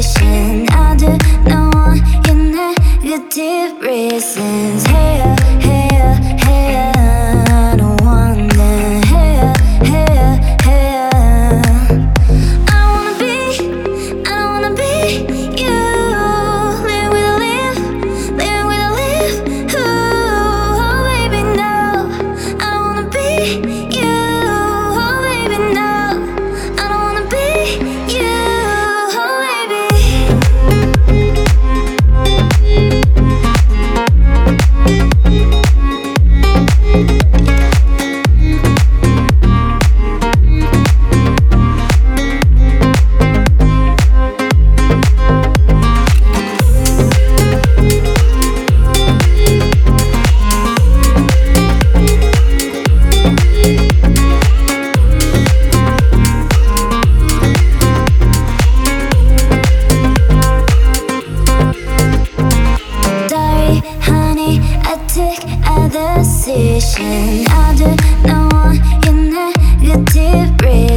conversation. I do not want your negative reasons. Hey, hey, hey, I don't want that. Hey, hey, hey, I don't wanna be you. Live with a live, live with a live. Ooh, oh baby, no. I don't wanna be you. Oh baby, no. I don't wanna be you. Oh baby. Sorry, honey, I took a decision. I do not want your negative reasons.